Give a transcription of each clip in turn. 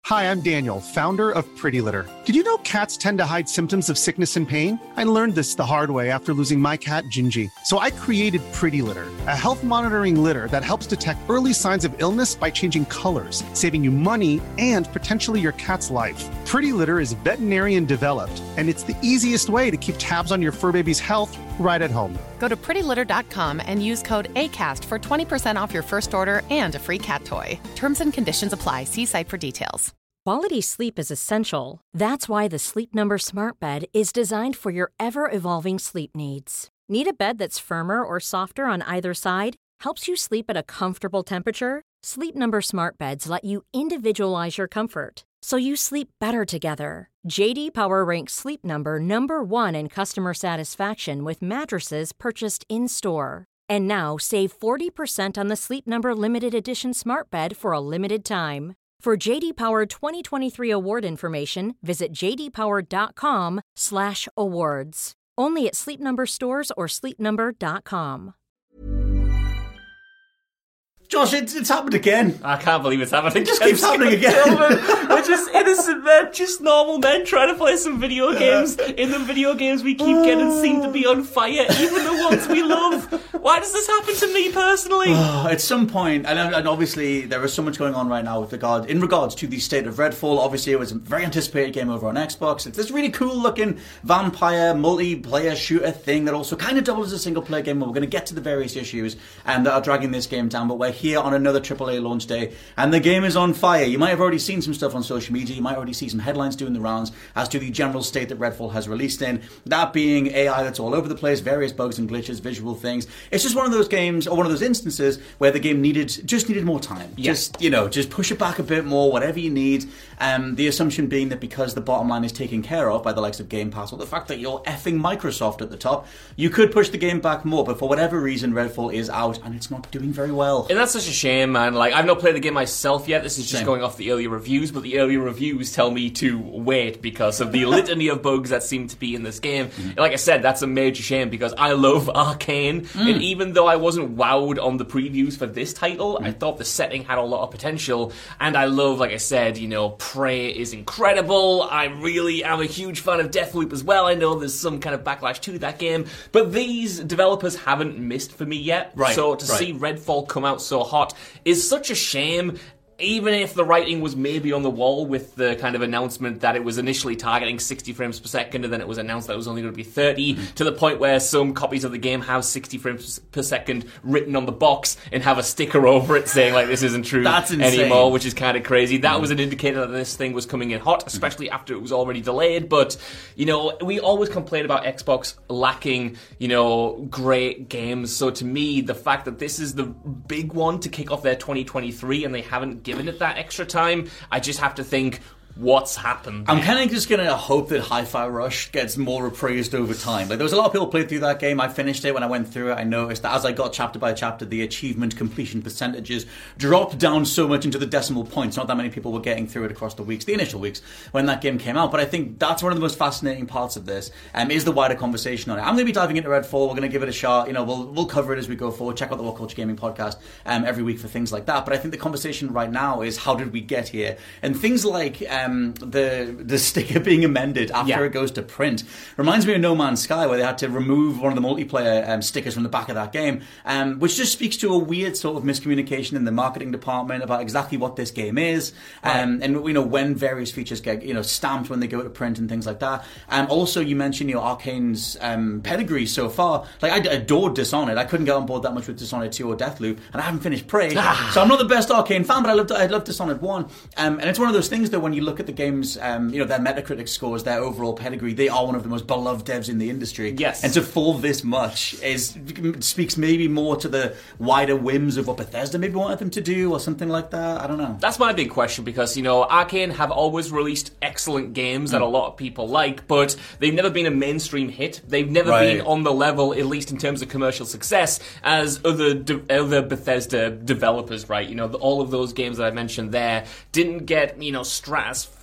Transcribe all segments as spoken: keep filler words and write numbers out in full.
Hi, I'm Daniel, founder of Pretty Litter. Did you know cats tend to hide symptoms of sickness and pain? I learned this the hard way after losing my cat, Gingy. So I created Pretty Litter, a health monitoring litter that helps detect early signs of illness by changing colors, saving you money and potentially your cat's life. Pretty Litter is veterinarian developed, and it's the easiest way to keep tabs on your fur baby's health right at home. Go to pretty litter dot com and use code ACAST for twenty percent off your first order and a free cat toy. Terms and conditions apply. See site for details. Quality sleep is essential. That's why the Sleep Number Smart Bed is designed for your ever-evolving sleep needs. Need a bed that's firmer or softer on either side? Helps you sleep at a comfortable temperature? Sleep Number Smart Beds let you individualize your comfort, so you sleep better together. J D Power ranks Sleep Number number one in customer satisfaction with mattresses purchased in-store. And now save forty percent on the Sleep Number Limited Edition Smart Bed for a limited time. For J D Power twenty twenty-three award information, visit j d power dot com slash awards. Only at Sleep Number stores or sleep number dot com. Josh, it's, it's happened again. I can't believe it's happening. It just keeps happening again. We're just innocent men, just normal men trying to play some video games. In the video games we keep getting seem to be on fire, even the ones we love. Why does this happen to me personally? At some point, and, and obviously there is so much going on right now with regard in regards to the state of Redfall. Obviously, it was a very anticipated game over on Xbox. It's this really cool-looking vampire multiplayer shooter thing that also kind of doubles as a single-player game. We're going to get to the various issues and that are dragging this game down, but we're here on another triple A launch day, and the game is on fire. You might have already seen some stuff on social media. You might already see some headlines doing the rounds as to the general state that Redfall has released in. That being A I that's all over the place, various bugs and glitches, visual things. It's just one of those games, or one of those instances, where the game needed just needed more time. Yeah. Just, you know, just push it back a bit more, whatever you need. Um, the assumption being that because the bottom line is taken care of by the likes of Game Pass, or the fact that you're effing Microsoft at the top, you could push the game back more, but for whatever reason, Redfall is out, and it's not doing very well. And that's such a shame, man. Like, I've not played the game myself yet. This is just Same. going off the earlier reviews, but the earlier reviews tell me to wait because of the litany of bugs that seem to be in this game. Mm. Like I said, that's a major shame because I love Arcane, mm. and even though I wasn't wowed on the previews for this title, mm. I thought the setting had a lot of potential, and I love, like I said, you know, Prey is incredible. I really am a huge fan of Deathloop as well. I know there's some kind of backlash to that game, but these developers haven't missed for me yet. Right. So to right. see Redfall come out so hot is such a shame. Even if the writing was maybe on the wall with the kind of announcement that it was initially targeting sixty frames per second and then it was announced that it was only going to be thirty, mm-hmm. to the point where some copies of the game have sixty frames per second written on the box and have a sticker over it saying like this isn't true That's anymore, which is kind of crazy. That mm-hmm. was an indicator that this thing was coming in hot, especially mm-hmm. after it was already delayed. But, you know, we always complain about Xbox lacking, you know, great games. So to me, the fact that this is the big one to kick off their twenty twenty-three and they haven't given it that extra time, I just have to think, what's happened there? I'm kind of just going to hope that Hi-Fi Rush gets more appraised over time. Like, there was a lot of people played through that game. I finished it. When I went through it, I noticed that as I got chapter by chapter, the achievement completion percentages dropped down so much into the decimal points. Not that many people were getting through it across the weeks, the initial weeks, when that game came out. But I think that's one of the most fascinating parts of this, um, is the wider conversation on it. I'm going to be diving into Redfall. We're going to give it a shot. You know, we'll we'll cover it as we go forward. Check out the What Culture Gaming podcast um, every week for things like that. But I think the conversation right now is, how did we get here? And things like um, the the sticker being amended after yeah. it goes to print reminds me of No Man's Sky, where they had to remove one of the multiplayer um, stickers from the back of that game, um, which just speaks to a weird sort of miscommunication in the marketing department about exactly what this game is, um, right. and you know, when various features get, you know, stamped when they go to print and things like that. And um, also, you mentioned, you know, Arcane's um, pedigree so far. Like, I adored Dishonored. I couldn't get on board that much with Dishonored two or Deathloop, and I haven't finished Prey, so I'm not the best Arcane fan, but I loved I loved Dishonored one. Um, and it's one of those things that when you look at the game's um, Um, you know, their Metacritic scores, their overall pedigree, they are one of the most beloved devs in the industry. Yes. And to fall this much is speaks maybe more to the wider whims of what Bethesda maybe wanted them to do or something like that. I don't know. That's my big question, because, you know, Arcane have always released excellent games that mm. a lot of people like, but they've never been a mainstream hit. They've never right. been on the level, at least in terms of commercial success, as other de- other Bethesda developers, right? You know, the, all of those games that I mentioned there didn't get, you know, stratus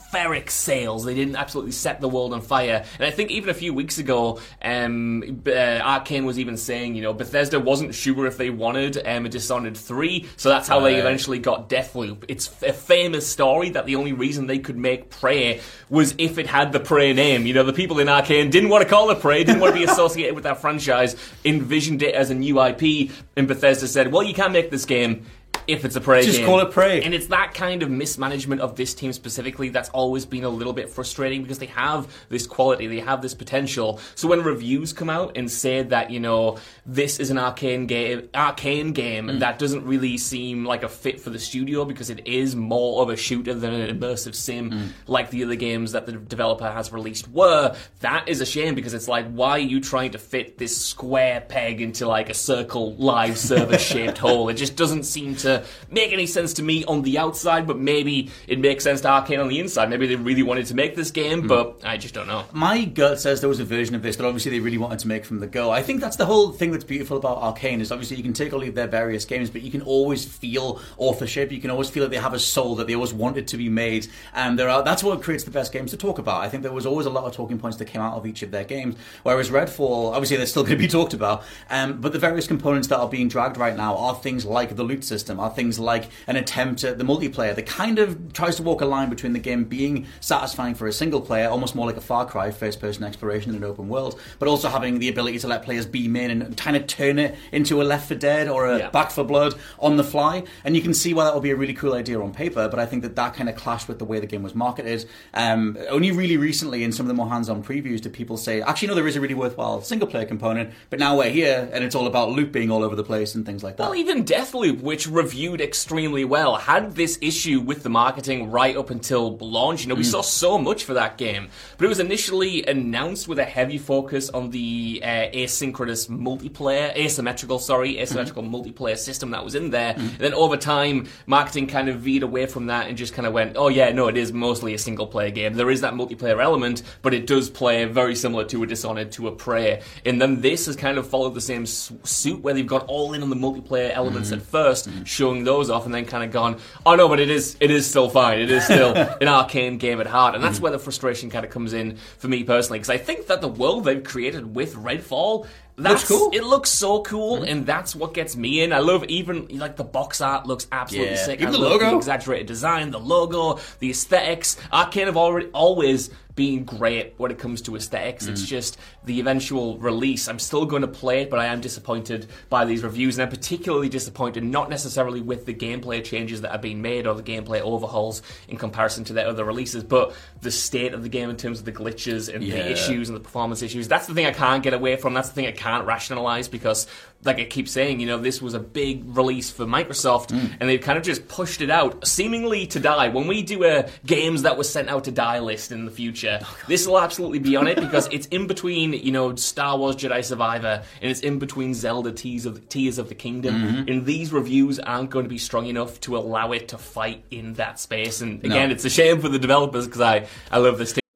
stratospheric sales. They didn't absolutely set the world on fire. And I think even a few weeks ago, um, uh, Arcane was even saying, you know, Bethesda wasn't sure if they wanted um, a Dishonored three, so that's how right. they eventually got Deathloop. It's a famous story that the only reason they could make Prey was if it had the Prey name. You know, the people in Arcane didn't want to call it Prey, didn't want to be associated with that franchise, envisioned it as a new I P, and Bethesda said, well, you can't make this game if it's a Prey Just game. call it Prey. And it's that kind of mismanagement of this team specifically that's always been a little bit frustrating, because they have this quality, they have this potential. So when reviews come out and say that, you know, this is an arcane game, arcane game mm. that doesn't really seem like a fit for the studio because it is more of a shooter than an immersive sim mm. like the other games that the developer has released were, that is a shame, because it's like, why are you trying to fit this square peg into like a circle live service shaped hole? It just doesn't seem to make any sense to me on the outside, but maybe it makes sense to Arcane on the inside. Maybe they really wanted to make this game, mm. but I just don't know. My gut says there was a version of this that obviously they really wanted to make from the go. I think that's the whole thing that's beautiful about Arcane, is obviously you can take or leave their various games, but you can always feel authorship. You can always feel that they have a soul, that they always wanted to be made, and there are, that's what creates the best games to talk about. I think there was always a lot of talking points that came out of each of their games, whereas Redfall, obviously they're still going to be talked about, um, but the various components that are being dragged right now are things like the loot system, are things like an attempt at the multiplayer that kind of tries to walk a line between the game being satisfying for a single player, almost more like a Far Cry first-person exploration in an open world, but also having the ability to let players beam in and kind of turn it into a Left four Dead or a yeah. Back four Blood on the fly. And you can see why that would be a really cool idea on paper, but I think that that kind of clashed with the way the game was marketed. Um, only really recently, in some of the more hands-on previews, did people say, actually, no, there is a really worthwhile single-player component, but now we're here, and it's all about loot being all over the place and things like that. Well, even Deathloop, which reviewed extremely well, had this issue with the marketing right up until launch. You know, we mm. saw so much for that game, but it was initially announced with a heavy focus on the uh, asynchronous multiplayer, asymmetrical, sorry, asymmetrical mm. multiplayer system that was in there. Mm. And then over time, marketing kind of veered away from that and just kind of went, oh yeah, no, it is mostly a single-player game. There is that multiplayer element, but it does play very similar to a Dishonored, to a Prey. And then this has kind of followed the same suit, where they've gone all in on the multiplayer elements mm. at first, mm. showing those off, and then kind of gone, oh no, but it is it is still fine. It is still an Arcane game at heart. And that's mm. where the frustration kind of comes in for me personally, because I think that the world they've created with Redfall, That's looks cool. It looks so cool, mm-hmm. and that's what gets me in. I love even, like, the box art looks absolutely yeah. sick. Even I the love logo. the exaggerated design, the logo, the aesthetics. Arcane have already always been great when it comes to aesthetics. Mm. It's just the eventual release. I'm still going to play it, but I am disappointed by these reviews, and I'm particularly disappointed not necessarily with the gameplay changes that have been made or the gameplay overhauls in comparison to their other releases, but the state of the game in terms of the glitches and yeah. the issues and the performance issues. That's the thing I can't get away from. That's the thing I can't rationalize, because, like I keep saying, you know, this was a big release for Microsoft, mm. and they've kind of just pushed it out, seemingly to die. When we do a games that was sent out to die list in the future, oh, this will absolutely be on it, because it's in between, you know, Star Wars Jedi Survivor, and it's in between Zelda Tears of, Tears of the Kingdom, mm-hmm. and these reviews aren't going to be strong enough to allow it to fight in that space. And again, no. it's a shame for the developers, because I, I love this team.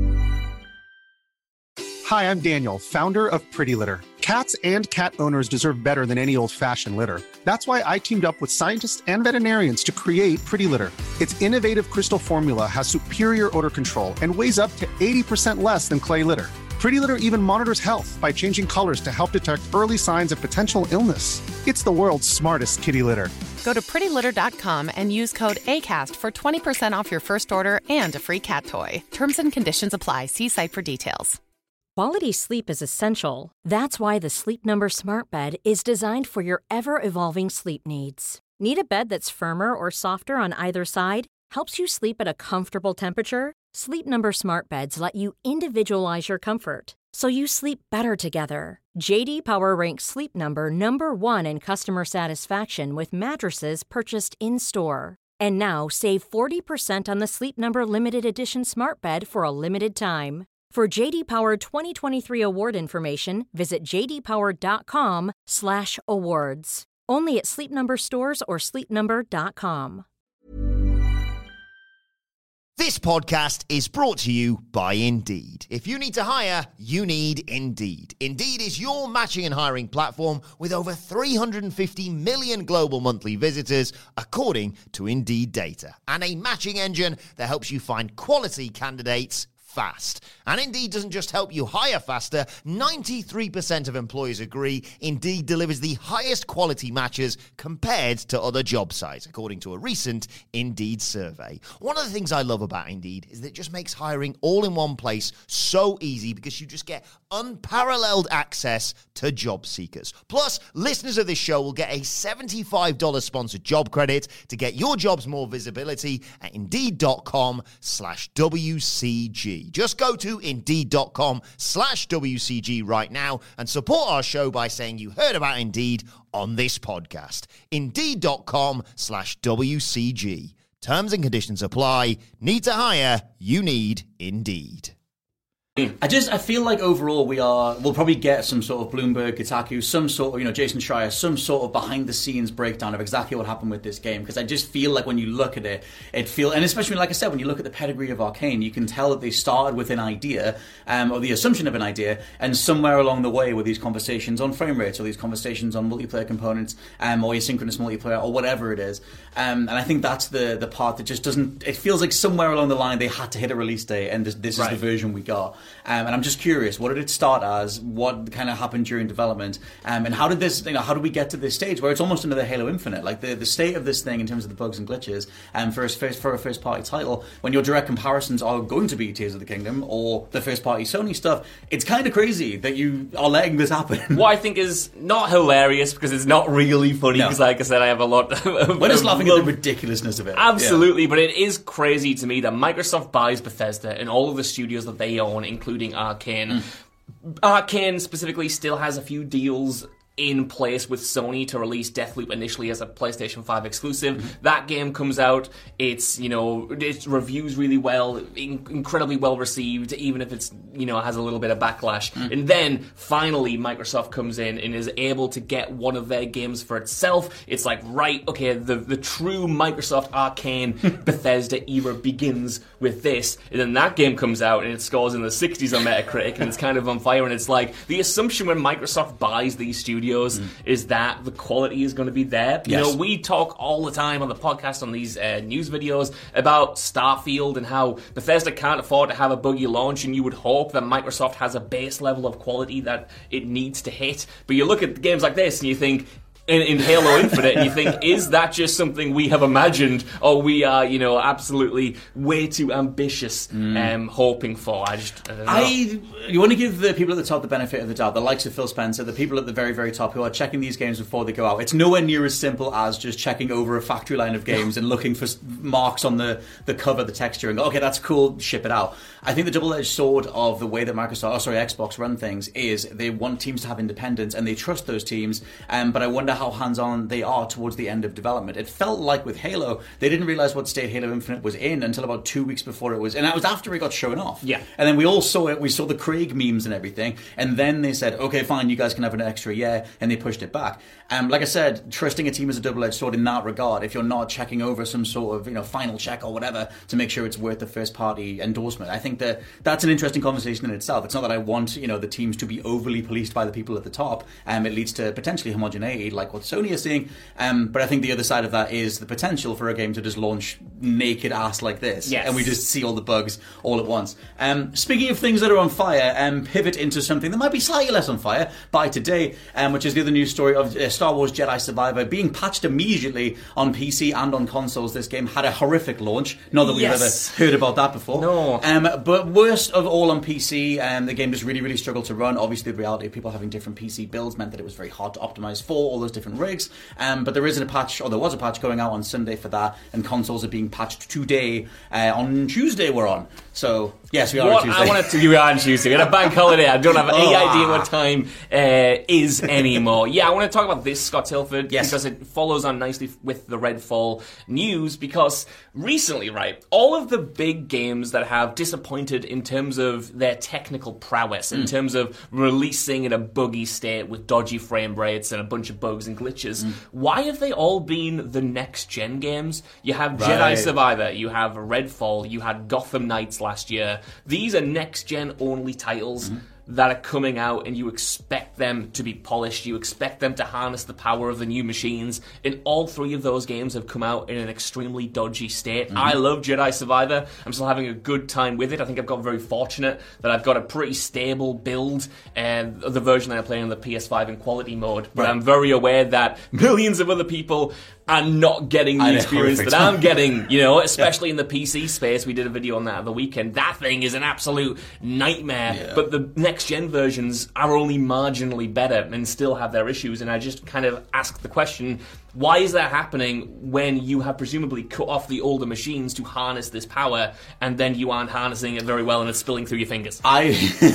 Hi, I'm Daniel, founder of Pretty Litter. Cats and cat owners deserve better than any old-fashioned litter. That's why I teamed up with scientists and veterinarians to create Pretty Litter. Its innovative crystal formula has superior odor control and weighs up to eighty percent less than clay litter. Pretty Litter even monitors health by changing colors to help detect early signs of potential illness. It's the world's smartest kitty litter. Go to pretty litter dot com and use code ACAST for twenty percent off your first order and a free cat toy. Terms and conditions apply. See site for details. Quality sleep is essential. That's why the Sleep Number Smart Bed is designed for your ever-evolving sleep needs. Need a bed that's firmer or softer on either side? Helps you sleep at a comfortable temperature? Sleep Number Smart Beds let you individualize your comfort, so you sleep better together. J D Power ranks Sleep Number number one in customer satisfaction with mattresses purchased in-store. And now, save forty percent on the Sleep Number Limited Edition Smart Bed for a limited time. For J D Power twenty twenty-three award information, visit j d power dot com slash awards. Only at Sleep Number stores or sleep number dot com. This podcast is brought to you by Indeed. If you need to hire, you need Indeed. Indeed is your matching and hiring platform with over three hundred fifty million global monthly visitors, according to Indeed data, and a matching engine that helps you find quality candidates fast. And Indeed doesn't just help you hire faster. ninety-three percent of employers agree Indeed delivers the highest quality matches compared to other job sites, according to a recent Indeed survey. One of the things I love about Indeed is that it just makes hiring all in one place so easy because you just get unparalleled access to job seekers. Plus, listeners of this show will get a seventy-five dollars sponsored job credit to get your jobs more visibility at Indeed.com slash WCG. Just go to Indeed.com slash WCG right now and support our show by saying you heard about Indeed on this podcast. Indeed.com slash WCG. Terms and conditions apply. Need to hire? You need Indeed. I just, I feel like overall we are, we'll probably get some sort of Bloomberg, Kotaku, some sort of, you know, Jason Schreier, some sort of behind the scenes breakdown of exactly what happened with this game. Because I just feel like when you look at it, it feel, and especially like I said, when you look at the pedigree of Arcane, you can tell that they started with an idea, um, or the assumption of an idea, and somewhere along the way were these conversations on frame rates, or these conversations on multiplayer components, um, or asynchronous multiplayer, or whatever it is. Um, and I think that's the, the part that just doesn't, it feels like somewhere along the line they had to hit a release date, and this, this right. is the version we got. Um, and I'm just curious, what did it start as? What kind of happened during development? Um, and how did this, you know, how did we get to this stage where it's almost another Halo Infinite? Like the, the state of this thing in terms of the bugs and glitches, um, for, a, for a first party title, when your direct comparisons are going to be Tears of the Kingdom or the first party Sony stuff, it's kind of crazy that you are letting this happen. What I think is not hilarious because it's not really funny because, no. like I said, I have a lot of. We're just laughing at the ridiculousness of it. Absolutely, yeah. But it is crazy to me that Microsoft buys Bethesda and all of the studios that they own, including Arcane. Mm. Arcane specifically still has a few deals in place with Sony to release Deathloop initially as a PlayStation five exclusive. Mm-hmm. That game comes out, it's, you know, it reviews really well, in- incredibly well received, even if it's, you know, has a little bit of backlash. Mm-hmm. And then, finally, Microsoft comes in and is able to get one of their games for itself. It's like, right, okay, the, the true Microsoft Arcane Bethesda era begins with this. And then that game comes out and it scores in the sixties on Metacritic and it's kind of on fire. And it's like, the assumption when Microsoft buys these studios Mm. is that the quality is going to be there. You yes. know, we talk all the time on the podcast, on these uh, news videos, about Starfield and how Bethesda can't afford to have a buggy launch, and you would hope that Microsoft has a base level of quality that it needs to hit. But you look at games like this and you think, In, in Halo Infinite, and you think, is that just something we have imagined, or we are, you know, absolutely way too ambitious, mm. um, hoping for? I just, I don't know. I, you want to give the people at the top the benefit of the doubt, the likes of Phil Spencer, the people at the very, very top who are checking these games before they go out. It's nowhere near as simple as just checking over a factory line of games and looking for marks on the, the cover, the texture, and go, okay, that's cool, ship it out. I think the double-edged sword of the way that Microsoft, oh, sorry, Xbox run things is they want teams to have independence, and they trust those teams, um, but I wonder how hands-on they are towards the end of development. It felt like with Halo, they didn't realize what state Halo Infinite was in until about two weeks before it was, and that was after it got shown off. Yeah. And then we all saw it, we saw the Craig memes and everything, and then they said, okay, fine, you guys can have an extra year, and they pushed it back. Um, like I said, trusting a team is a double-edged sword in that regard, if you're not checking over some sort of, you know, final check or whatever to make sure it's worth the first-party endorsement. I think that that's an interesting conversation in itself. It's not that I want, you know, the teams to be overly policed by the people at the top. Um, it leads to potentially homogeneity, like what Sony is seeing. Um, but I think the other side of that is the potential for a game to just launch naked ass like this, yes. and we just see all the bugs all at once. Um, speaking of things that are on fire, um, pivot into something that might be slightly less on fire by today, um, which is the other news story of uh, Star Wars Jedi Survivor being patched immediately on P C and on consoles. This game had a horrific launch. Not that we've yes. ever heard about that before. No. Um, but worst of all on P C, um, the game just really, really struggled to run. Obviously, the reality of people having different P C builds meant that it was very hard to optimize for all those different rigs. Um, but there isn't a patch, or there was a patch going out on Sunday for that, and consoles are being patched today. Uh, on Tuesday we're on. So, yes, we are what on Tuesday. I wanted to you are on Tuesday. We had a bank holiday. I don't have any oh. idea what time uh, is anymore. Yeah, I want to talk about this, Scott Tilford, yes. because it follows on nicely with the Redfall news, because recently, right, all of the big games that have disappointed in terms of their technical prowess, in mm. terms of releasing in a buggy state with dodgy frame rates and a bunch of bugs bugs and glitches. Mm. Why have they all been the next-gen games? You have right. Jedi Survivor, you have Redfall, you had Gotham Knights last year. These are next-gen only titles. Mm. that are coming out, and you expect them to be polished, you expect them to harness the power of the new machines, and all three of those games have come out in an extremely dodgy state. Mm-hmm. I love Jedi Survivor. I'm still having a good time with it. I think I've got very fortunate that I've got a pretty stable build, and the version that I play on the P S five in quality mode, but right. I'm very aware that millions of other people are not getting the experience that I'm getting, you know, especially yeah. in the P C space. We did a video on that at the weekend. That thing is an absolute nightmare, yeah. but the next-gen versions are only marginally better and still have their issues, and I just kind of ask the question, why is that happening when you have presumably cut off the older machines to harness this power, and then you aren't harnessing it very well and it's spilling through your fingers? I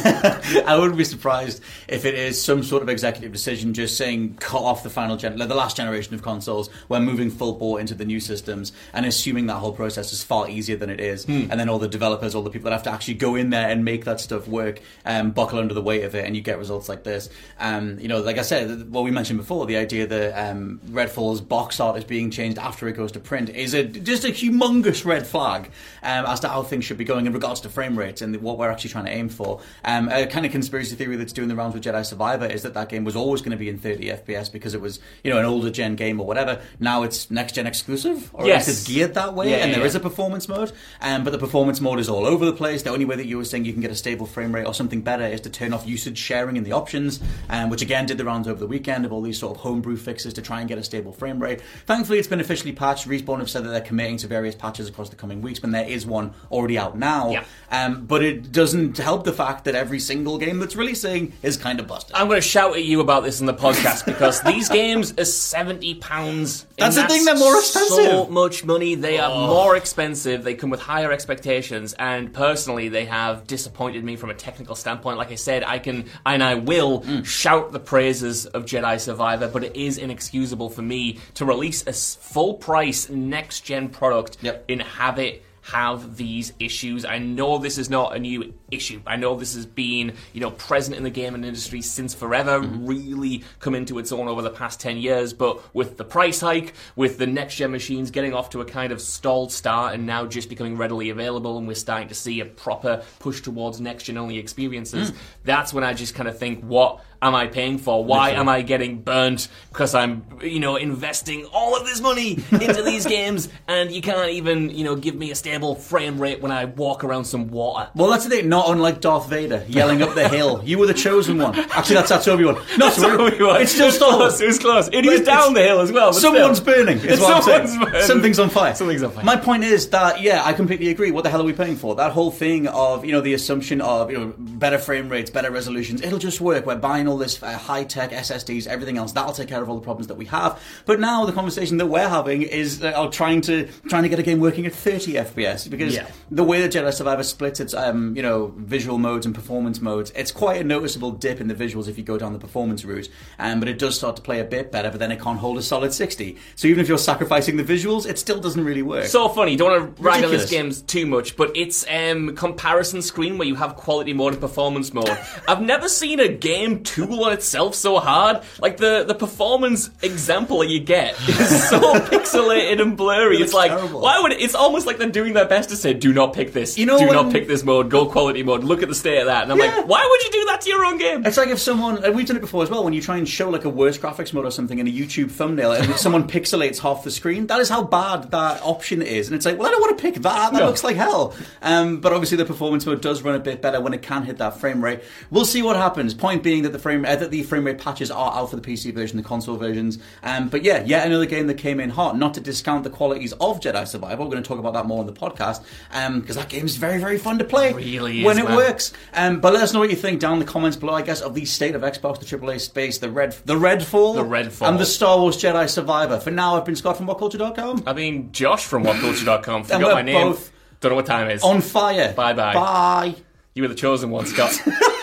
I wouldn't be surprised if it is some sort of executive decision just saying cut off the final gen, the last generation of consoles. We're moving full bore into the new systems and assuming that whole process is far easier than it is. Hmm. And then all the developers, all the people that have to actually go in there and make that stuff work, um, buckle under the weight of it, and you get results like this. Um, you know, like I said, what we mentioned before, the idea that um, Redfall box art is being changed after it goes to print is a just a humongous red flag um, as to how things should be going in regards to frame rates and what we're actually trying to aim for. Um, a kind of conspiracy theory that's doing the rounds with Jedi Survivor is that that game was always going to be in thirty F P S because it was, you know, an older gen game or whatever. Now it's next gen exclusive, or yes. it's geared that way, yeah, and yeah, there yeah. is a performance mode. Um, but the performance mode is all over the place. The only way that you were saying you can get a stable frame rate or something better is to turn off usage sharing in the options, um, which again did the rounds over the weekend of all these sort of homebrew fixes to try and get a stable frame rate. Thankfully, it's been officially patched. Respawn have said that they're committing to various patches across the coming weeks, but there is one already out now. Yeah. Um, but it doesn't help the fact that every single game that's releasing is kind of busted. I'm going to shout at you about this in the podcast because these games are seventy pounds. That's the thing, they're more expensive. So much money. They are oh. more expensive. They come with higher expectations, and personally, they have disappointed me from a technical standpoint. Like I said, I can and I will mm. shout the praises of Jedi Survivor, but it is inexcusable for me to release a full price next gen product yep. and have it have these issues. I know this is not a new issue. I know this has been, you know, present in the gaming industry since forever, mm-hmm. really come into its own over the past ten years, but with the price hike, with the next-gen machines getting off to a kind of stalled start and now just becoming readily available, and we're starting to see a proper push towards next-gen only experiences, mm. that's when I just kind of think, what am I paying for? Why Literally. am I getting burnt? Because I'm, you know, investing all of this money into these games, and you can't even, you know, give me a stable frame rate when I walk around some water. Well, that's the thing. Not unlike Darth Vader yelling up the hill. You were the chosen one. Actually, that's that's Obi-Wan. Not that's Obi-Wan. It's still stolen. It was close. It is down the hill as well. But someone's still. burning. Is what someone's I'm saying. burning. Something's on fire. Something's on fire. My point is that, yeah, I completely agree. What the hell are we paying for? That whole thing of, you know, the assumption of, you know, better frame rates, better resolutions. It'll just work. We're buying all this uh, high-tech S S Ds, everything else. That'll take care of all the problems that we have. But now the conversation that we're having is uh, trying to trying to get a game working at thirty F P S, because yeah. the way that Jedi Survivor splits its, um, you know, visual modes and performance modes, it's quite a noticeable dip in the visuals if you go down the performance route. Um, but it does start to play a bit better, but then it can't hold a solid sixty. So even if you're sacrificing the visuals, it still doesn't really work. So funny. Don't want to rag on this Ridiculous. game too much, but it's um, comparison screen where you have quality mode and performance mode. I've never seen a game tool on itself so hard. Like the, the performance example that you get is so pixelated and blurry. It It's like, terrible. why would it? It's almost like they're doing their best to say, do not pick this. You know do when- not pick this mode. Go quality mode. Look at the state of that. And I'm Yeah. like, why would you do that to your own game? It's like if someone, and we've done it before as well, when you try and show like a worse graphics mode or something in a YouTube thumbnail and someone pixelates half the screen, that is how bad that option is. And it's like, well, I don't want to pick that. That No. looks like hell. Um, but obviously the performance mode does run a bit better when it can hit that frame rate. We'll see what happens. Point being that the frame uh, that the frame rate patches are out for the P C version, the console versions. Um, but yeah, yet another game that came in hot. Not to discount the qualities of Jedi Survivor. We're going to talk about that more on the podcast, because um, that game is very, very fun to play. It really is, when it man. works. Um, but let us know what you think down in the comments below, I guess, of the state of Xbox, the triple A space, the red, the Redfall, The Redfall. and the Star Wars Jedi Survivor. For now, I've been Scott from what culture dot com. I mean, Josh from what culture dot com. And Forgot we're my name. both Don't know what time it is. on fire. Bye-bye. Bye. You were the chosen one, Scott.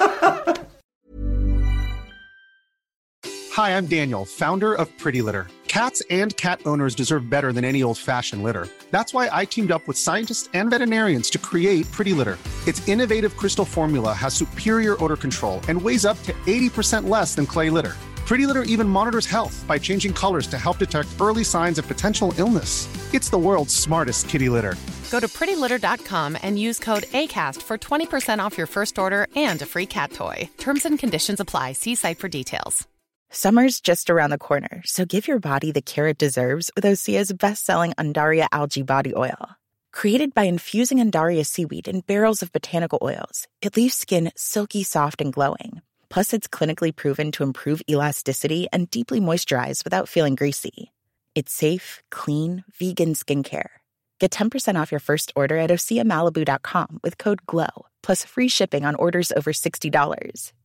Hi, I'm Daniel, founder of Pretty Litter. Cats and cat owners deserve better than any old-fashioned litter. That's why I teamed up with scientists and veterinarians to create Pretty Litter. Its innovative crystal formula has superior odor control and weighs up to eighty percent less than clay litter. Pretty Litter even monitors health by changing colors to help detect early signs of potential illness. It's the world's smartest kitty litter. Go to pretty litter dot com and use code ACAST for twenty percent off your first order and a free cat toy. Terms and conditions apply. See site for details. Summer's just around the corner, so give your body the care it deserves with Osea's best-selling Undaria Algae Body Oil. Created by infusing Undaria seaweed in barrels of botanical oils, it leaves skin silky, soft, and glowing. Plus, it's clinically proven to improve elasticity and deeply moisturize without feeling greasy. It's safe, clean, vegan skincare. Get ten percent off your first order at osea malibu dot com with code GLOW, plus free shipping on orders over sixty dollars.